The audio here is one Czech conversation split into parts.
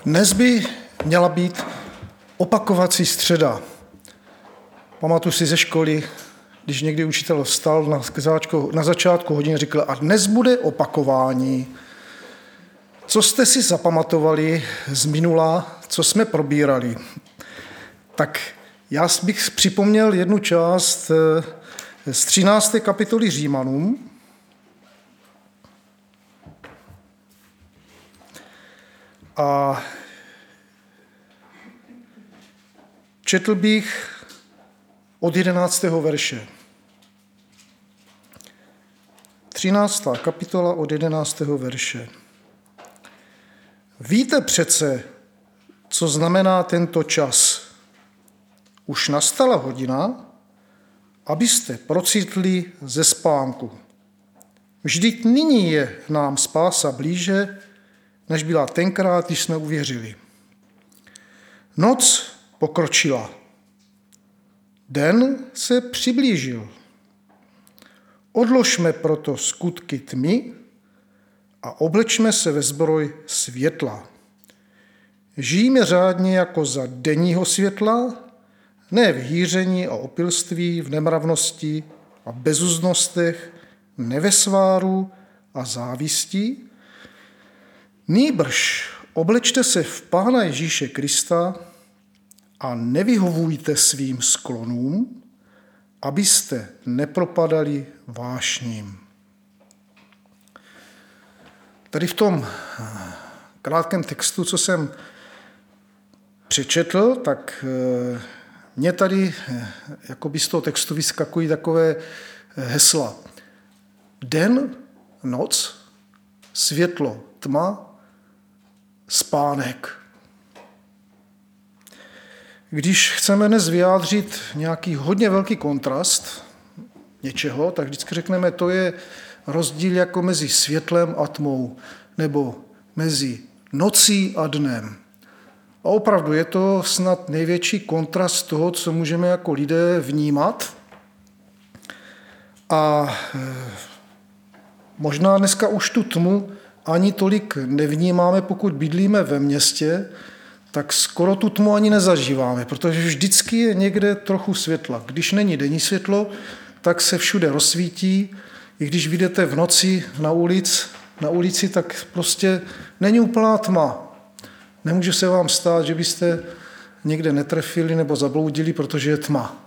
Dnes by měla být opakovací středa. Pamatuju si ze školy, když někdy učitel vstal na začátku hodiny, říkal, a dnes bude opakování. Co jste si zapamatovali z minula, co jsme probírali? Tak já bych připomněl jednu část z 13. kapitoly Římanům. A četl bych od 11. verše. 13. kapitola od 11. verše. Víte přece, co znamená tento čas. Už nastala hodina, abyste procitli ze spánku. Vždyť nyní je nám spása blíže, než byla tenkrát, když jsme uvěřili. Noc pokročila. Den se přiblížil. Odložme proto skutky tmy a oblečme se ve zbroj světla. Žijme řádně jako za denního světla, ne v hýření a opilství, v nemravnosti a bezuzdnostech, ne ve sváru a závisti. Nýbrž oblečte se v Pána Ježíše Krista a nevyhovujte svým sklonům, abyste nepropadali vášním. Tady v tom krátkém textu, co jsem přečetl, tak mě tady jakoby z toho textu vyskakují takové hesla. Den, noc, světlo, tma, spánek. Když chceme dnes vyjádřit nějaký hodně velký kontrast něčeho, tak vždycky řekneme, to je rozdíl jako mezi světlem a tmou, nebo mezi nocí a dnem. A opravdu je to snad největší kontrast toho, co můžeme jako lidé vnímat. A možná dneska už tu tmu ani tolik nevnímáme, pokud bydlíme ve městě, tak skoro tu tmu ani nezažíváme, protože vždycky je někde trochu světla. Když není denní světlo, tak se všude rozsvítí. I když vyjdete v noci na ulici, tak prostě není úplná tma. Nemůže se vám stát, že byste někde netrefili nebo zabloudili, protože je tma.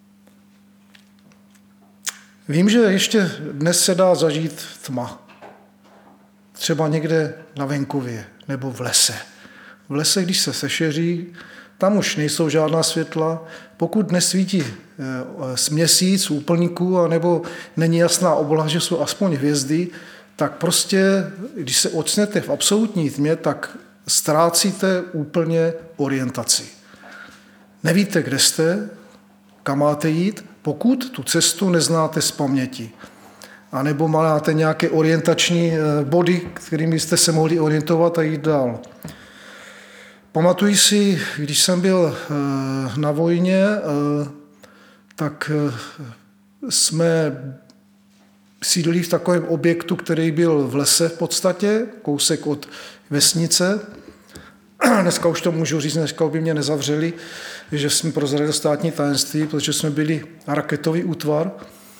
Vím, že ještě dnes se dá zažít tma. Třeba někde na venkově nebo v lese. V lese, když se sešeří, tam už nejsou žádná světla. Pokud nesvítí měsíc úplníků, anebo není jasná obloha, že jsou aspoň hvězdy, tak prostě, když se ocnete v absolutní tmě, tak ztrácíte úplně orientaci. Nevíte, kde jste, kam máte jít, pokud tu cestu neznáte z paměti. A nebo máte nějaké orientační body, kterými jste se mohli orientovat a jít dál. Pamatuji si, když jsem byl na vojně, tak jsme sídlili v takovém objektu, který byl v lese v podstatě, kousek od vesnice. Dneska už to můžu říct, dneska by mě nezavřeli, že jsme prozradili státní tajemství, protože jsme byli raketový útvar,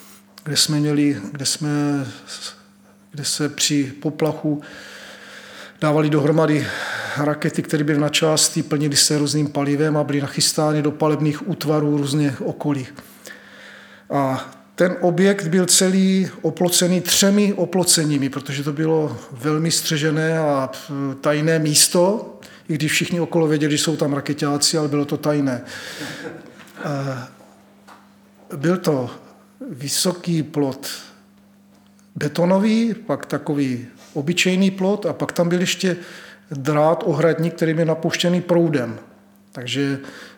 kde se při poplachu dávali dohromady rakety, které byly na části, plnily se různým palivem a byly nachystány do palebných útvarů různě okolí. A ten objekt byl celý oplocený 3 oploceními, protože to bylo velmi střežené a tajné místo, i když všichni okolo věděli, že jsou tam rakeťáci, ale bylo to tajné. Byl to vysoký plot betonový, pak takový obyčejný plot a pak tam byl ještě drát ohradník, který byl napuštěný proudem. Takže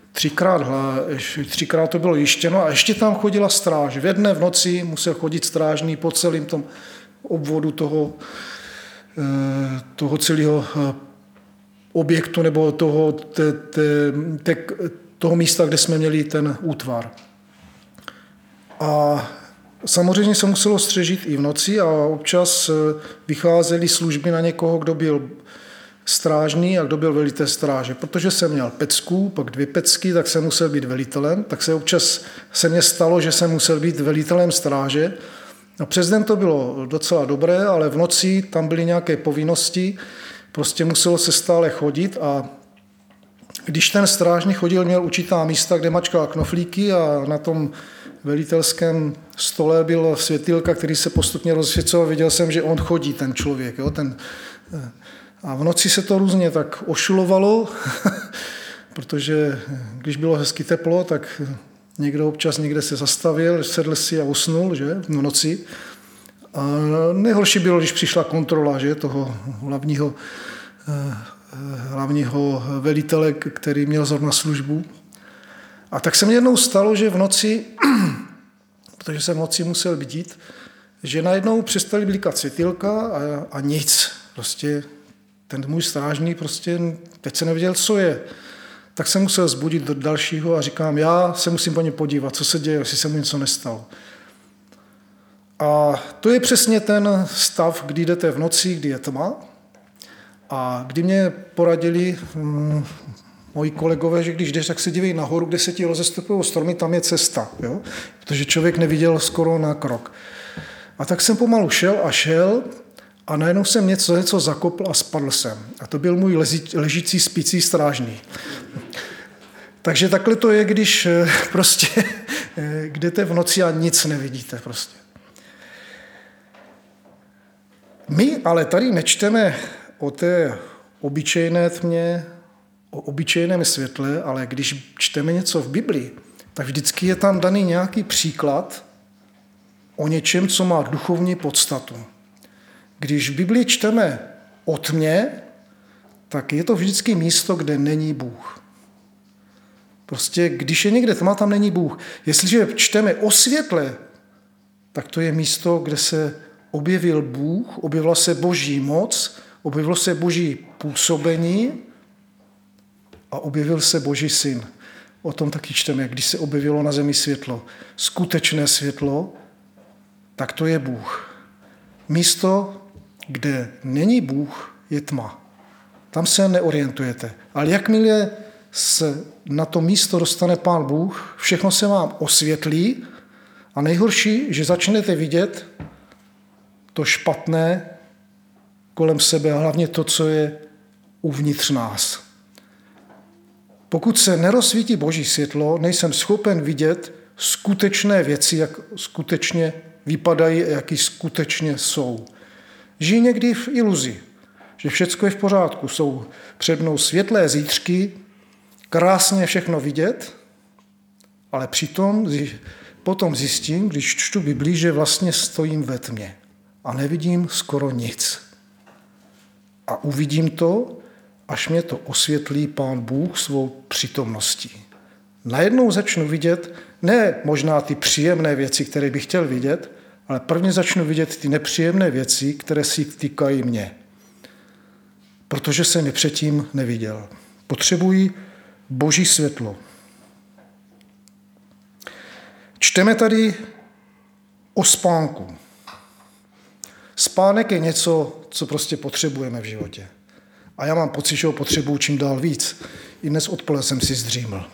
3krát to bylo jištěno a ještě tam chodila stráž. V jedné v noci musel chodit strážný po celém tom obvodu toho celého objektu nebo toho místa, kde jsme měli ten útvar. A samozřejmě se muselo střežit i v noci a občas vycházely služby na někoho, kdo byl strážný a kdo byl velitel stráže. Protože jsem měl pecku, pak 2 pecky, tak jsem musel být velitelem, tak se občas se mně stalo, že jsem musel být velitelem stráže. A přes den to bylo docela dobré, ale v noci tam byly nějaké povinnosti, prostě muselo se stále chodit a když ten strážný chodil, měl určitá místa, kde mačkal knoflíky a na tom velitelském stole byla světýlka, který se postupně rozsvěcoval. Viděl jsem, že on chodí, ten člověk. Jo? A v noci se to různě tak ošulovalo, protože když bylo hezky teplo, tak někdo občas někde se zastavil, sedl si a usnul, že? V noci. A nejhorší bylo, když přišla kontrola, že? Toho hlavního velitele, který měl zrovna službu. A tak se mi jednou stalo, že v noci, protože jsem v noci musel bdít, že najednou přestali blikat světýlka a nic. Prostě ten můj strážný prostě teď se nevěděl, co je. Tak jsem musel zbudit do dalšího a říkám, já se musím po ně podívat, co se děje, jestli se mu něco nestalo. A to je přesně ten stav, kdy jdete v noci, kdy je tma. A kdy mě poradili moji kolegové, že když jdeš, tak se dívej nahoru, kde se ti rozestupují stromy, tam je cesta, jo? Protože člověk neviděl skoro na krok. A tak jsem pomalu šel a najednou jsem něco zakopl a spadl jsem. A to byl můj ležící, spící strážný. Takže takhle to je, když prostě jdete v noci a nic nevidíte prostě. My ale tady nečteme o té obyčejné tmě, o obyčejném světle, ale když čteme něco v Biblii, tak vždycky je tam daný nějaký příklad o něčem, co má duchovní podstatu. Když v Biblii čteme o tmě, tak je to vždycky místo, kde není Bůh. Prostě když je někde tma, tam není Bůh. Jestliže čteme o světle, tak to je místo, kde se objevil Bůh, objevila se Boží moc, objevilo se Boží působení a objevil se Boží syn. O tom taky čteme, když se objevilo na zemi světlo. Skutečné světlo, tak to je Bůh. Místo, kde není Bůh, je tma. Tam se neorientujete. Ale jakmile se na to místo dostane Pán Bůh, všechno se vám osvětlí a nejhorší, že začnete vidět to špatné kolem sebe a hlavně to, co je uvnitř nás. Pokud se nerozsvítí Boží světlo, nejsem schopen vidět skutečné věci, jak skutečně vypadají a jaký skutečně jsou. Žijí někdy v iluzi, že všechno je v pořádku. Jsou před mnou světlé zítřky, krásně všechno vidět, ale přitom potom zjistím, když čtu Biblii, že vlastně stojím ve tmě a nevidím skoro nic. A uvidím to, až mě to osvětlí Pán Bůh svou přítomností. Najednou začnu vidět ne možná ty příjemné věci, které bych chtěl vidět, ale prvně začnu vidět ty nepříjemné věci, které si týkají mě. Protože jsem je předtím neviděl. Potřebuji Boží světlo. Čteme tady o spánku. Spánek je něco, co prostě potřebujeme v životě. A já mám pocit, že ho potřebuju čím dál víc. I dnes odpoledne jsem si zdříml.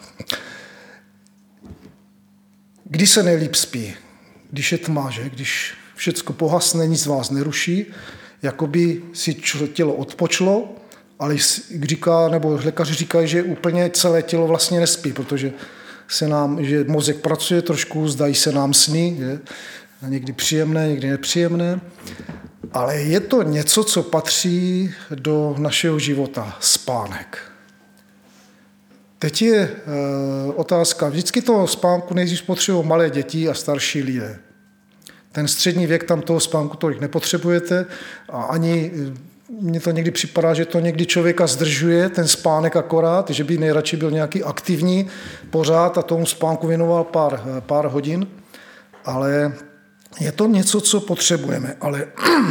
Kdy se nejlíp spí? Když je tma, že? Když všecko pohasne, nic vás neruší, jakoby si tělo odpočlo, ale říká, nebo lékaři říkají, že úplně celé tělo vlastně nespí, protože že mozek pracuje trošku, zdají se nám sny, že? Někdy příjemné, někdy nepříjemné, ale je to něco, co patří do našeho života, spánek. Teď je otázka, vždycky toho spánku nejdřív potřebují malé děti a starší lidé. Ten střední věk, tam toho spánku tolik nepotřebujete a ani mně to někdy připadá, že to někdy člověka zdržuje, ten spánek akorát, že by nejradši byl nějaký aktivní pořád a tomu spánku věnoval pár hodin, ale je to něco, co potřebujeme. Ale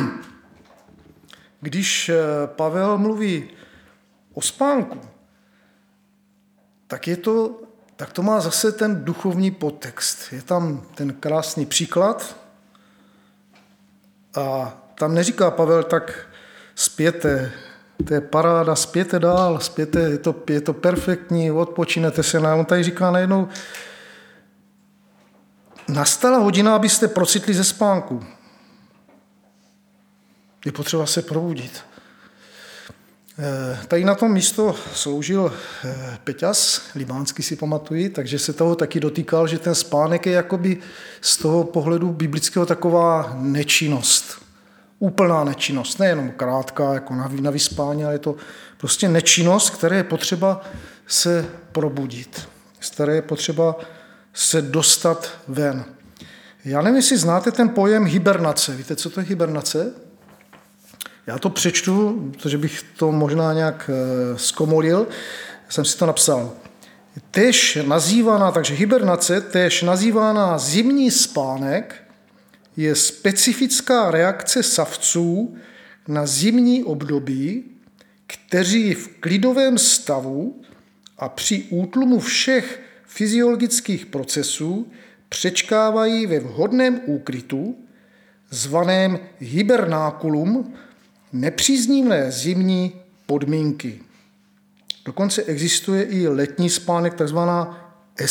když Pavel mluví o spánku, tak to má zase ten duchovní podtext. Je tam ten krásný příklad a tam neříká Pavel, tak spěte, to je paráda, spěte dál, je to perfektní, odpočinete se. On tady říká najednou, nastala hodina, abyste procitli ze spánku. Je potřeba se probudit. Tady na tom místo sloužil Peťas, libánský si pamatuji, takže se toho taky dotýkal, že ten spánek je jakoby z toho pohledu biblického taková nečinnost. Úplná nečinnost, nejenom krátká, jako na vyspání, ale je to prostě nečinnost, které je potřeba se probudit, z které je potřeba se dostat ven. Já nevím, jestli znáte ten pojem hibernace. Víte, co to je hibernace? Já to přečtu, protože bych to možná nějak zkomolil. Jsem si to napsal. Takže hibernace, též nazývaná zimní spánek, je specifická reakce savců na zimní období, kteří v klidovém stavu a při útlumu všech fyziologických procesů přečkávají ve vhodném úkrytu, zvaném hibernákulum, nepříznivé zimní podmínky. Dokonce existuje i letní spánek, takzvaná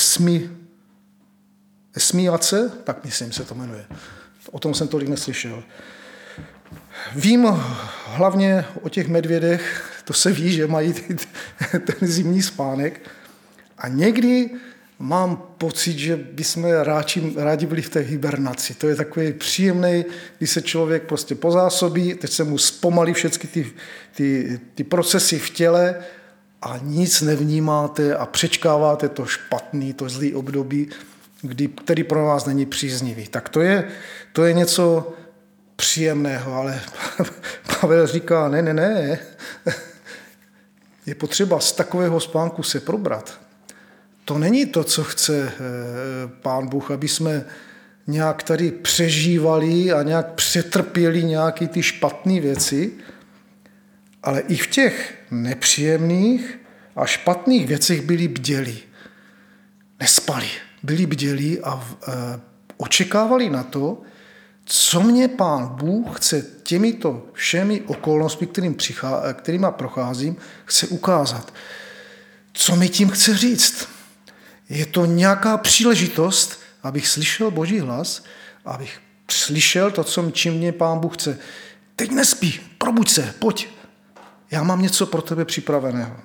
esmiace, tak myslím se to jmenuje. O tom jsem tolik neslyšel. Vím hlavně o těch medvědech, to se ví, že mají ten zimní spánek. A někdy mám pocit, že bychom rádi byli v té hibernaci. To je takový příjemný, když se člověk prostě pozásobí, teď se mu zpomalí všechny ty procesy v těle a nic nevnímáte a přečkáváte to špatný, to zlý období, který pro vás není příznivý. Tak to je něco příjemného, ale Pavel říká, ne, je potřeba z takového spánku se probrat. To není to, co chce Pán Bůh, aby jsme nějak tady přežívali a nějak přetrpěli nějaké ty špatné věci, ale i v těch nepříjemných a špatných věcech byli bdělí. Nespali, byli bdělí a očekávali na to, co mě Pán Bůh chce těmito všemi okolnostmi, kterýma procházím, chce ukázat. Co mi tím chce říct? Je to nějaká příležitost, abych slyšel Boží hlas, abych slyšel to, čím mě Pán Bůh chce. Teď nespí, probuď se, pojď. Já mám něco pro tebe připraveného.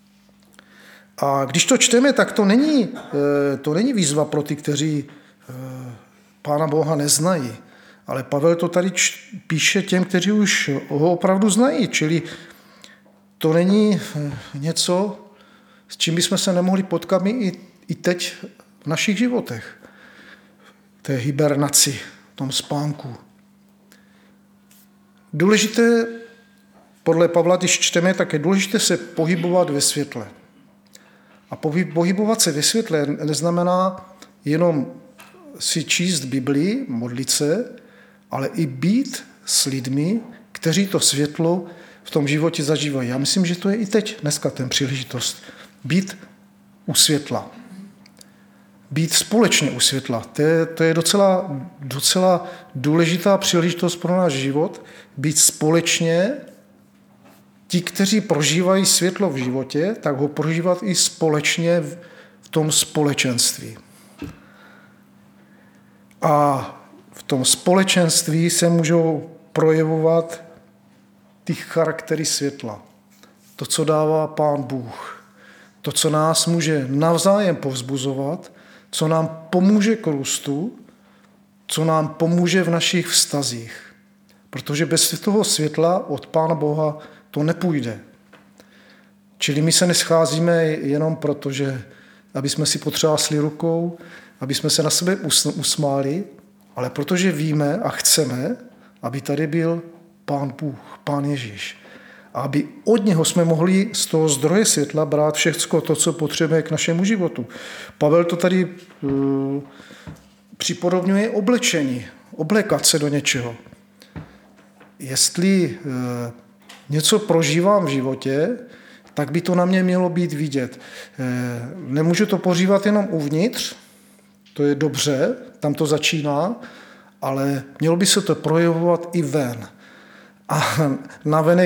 A když to čteme, tak to není výzva pro ty, kteří Pána Boha neznají. Ale Pavel to tady píše těm, kteří už ho opravdu znají. Čili to není něco, s čím bychom se nemohli potkat i teď v našich životech. Té hibernaci, v tom spánku. Důležité, podle Pavla, když čteme, tak je důležité se pohybovat ve světle. A pohybovat se ve světle neznamená jenom si číst Biblii, modlit se, ale i být s lidmi, kteří to světlo v tom životě zažívají. Já myslím, že to je i teď, dneska ten příležitost. Být u světla. Být společně u světla. To je docela důležitá příležitost pro náš život. Být společně. Ti, kteří prožívají světlo v životě, tak ho prožívat i společně v tom společenství. A v tom společenství se můžou projevovat ty charaktery světla. To, co dává Pán Bůh. To, co nás může navzájem povzbuzovat, co nám pomůže k růstu, co nám pomůže v našich vztazích. Protože bez toho světla od Pána Boha to nepůjde. Čili my se nescházíme jenom proto, že aby jsme si potřásli rukou, aby jsme se na sebe usmáli, ale protože víme a chceme, aby tady byl Pán Bůh, Pán Ježíš. A aby od něho jsme mohli z toho zdroje světla brát všechno to, co potřebujeme k našemu životu. Pavel to tady připodobňuje oblečení, oblékat se do něčeho. Jestli něco prožívám v životě, tak by to na mě mělo být vidět. Nemůžu to požívat jenom uvnitř, to je dobře, tam to začíná, ale mělo by se to projevovat i ven. A navenek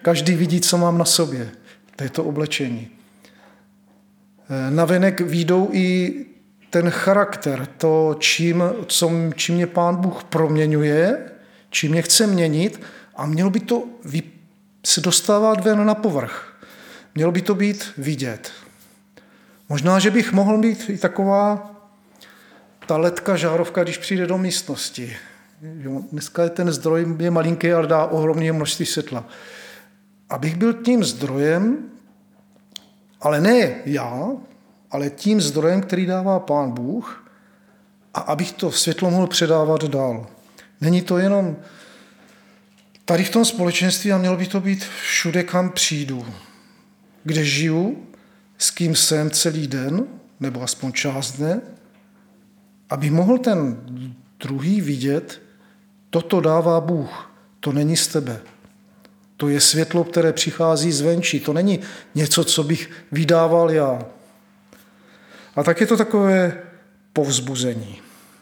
Každý vidí, co mám na sobě. To je to oblečení. Navenek výjdou i ten charakter, to, čím mě Pán Bůh proměňuje, čím mě chce měnit a mělo by to se dostávat ven na povrch. Mělo by to být vidět. Možná, že bych mohl být i taková ta ledka žárovka, když přijde do místnosti. Dneska je ten zdroj je malinký, ale dá ohromné množství světla. Abych byl tím zdrojem, ale ne já, ale tím zdrojem, který dává Pán Bůh, a abych to světlo mohl předávat dál. Není to jenom tady v tom společenství a mělo by to být všude, kam přijdu. Kde žiju, s kým jsem celý den, nebo aspoň část dne, aby mohl ten druhý vidět, toto dává Bůh, to není z tebe. To je světlo, které přichází zvenčí, to není něco, co bych vydával já. A tak je to takové povzbuzení.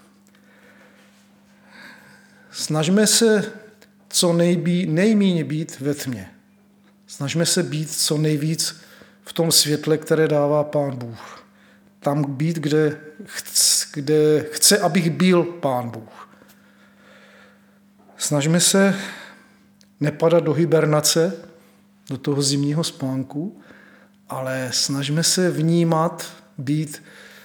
Snažme se co nejméně být ve tmě. Snažme se být co nejvíc v tom světle, které dává Pán Bůh. Tam být, kde chce, abych byl Pán Bůh. Snažme se nepadat do hibernace, do toho zimního spánku, ale snažme se vnímat, být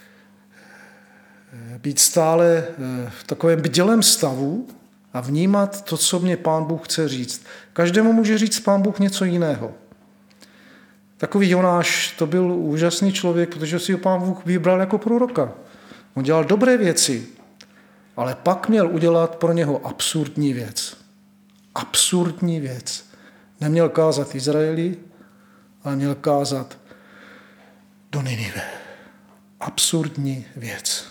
stále v takovém bdělém stavu a vnímat to, co mě Pán Bůh chce říct. Každému může říct Pán Bůh něco jiného. Takový Jonáš, to byl úžasný člověk, protože si ho Pán Bůh vybral jako proroka. On dělal dobré věci, ale pak měl udělat pro něho absurdní věc. Absurdní věc. Neměl kázat Izraeli, ale měl kázat do Ninive. Absurdní věc.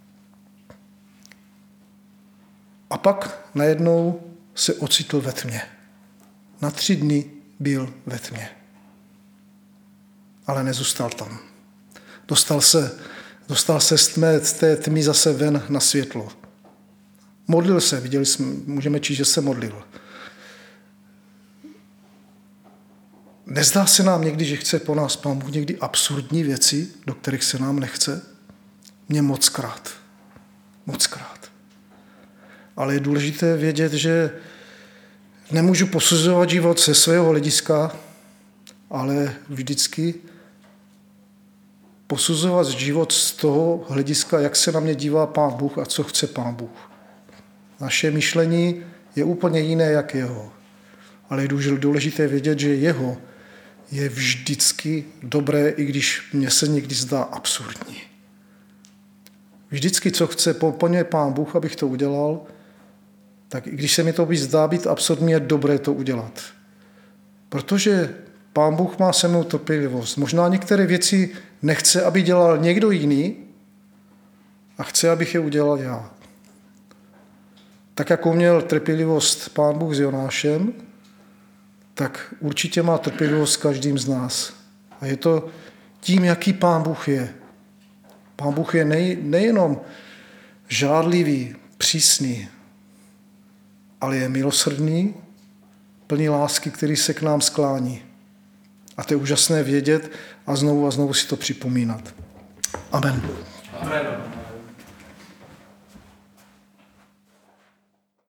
A pak najednou se ocitl ve tmě. Na 3 dny byl ve tmě. Ale nezůstal tam. Dostal se z té tmy zase ven na světlo. Modlil se, viděli jsme, můžeme číst, že se modlil. Nezdá se nám někdy, že chce po nás Pán Bůh někdy absurdní věci, do kterých se nám nechce? Mně mockrát. Ale je důležité vědět, že nemůžu posuzovat život ze svého hlediska, ale vždycky posuzovat život z toho hlediska, jak se na mě dívá Pán Bůh a co chce Pán Bůh. Naše myšlení je úplně jiné jak jeho. Ale je důležité vědět, že jeho je vždycky dobré, i když mně se někdy zdá absurdní. Vždycky, co chce po něj Pán Bůh, abych to udělal, tak i když se mi to zdá být absurdní, je dobré to udělat. Protože Pán Bůh má se mnou trpělivost. Možná některé věci nechce, aby dělal někdo jiný a chce, abych je udělal já. Tak jako měl trpělivost Pán Bůh s Jonášem, tak určitě má trpělivost s každým z nás. A je to tím, jaký Pán Bůh je. Pán Bůh je nejenom žádlivý, přísný, ale je milosrdný, plný lásky, který se k nám sklání. A to je úžasné vědět a znovu si to připomínat. Amen. Amen.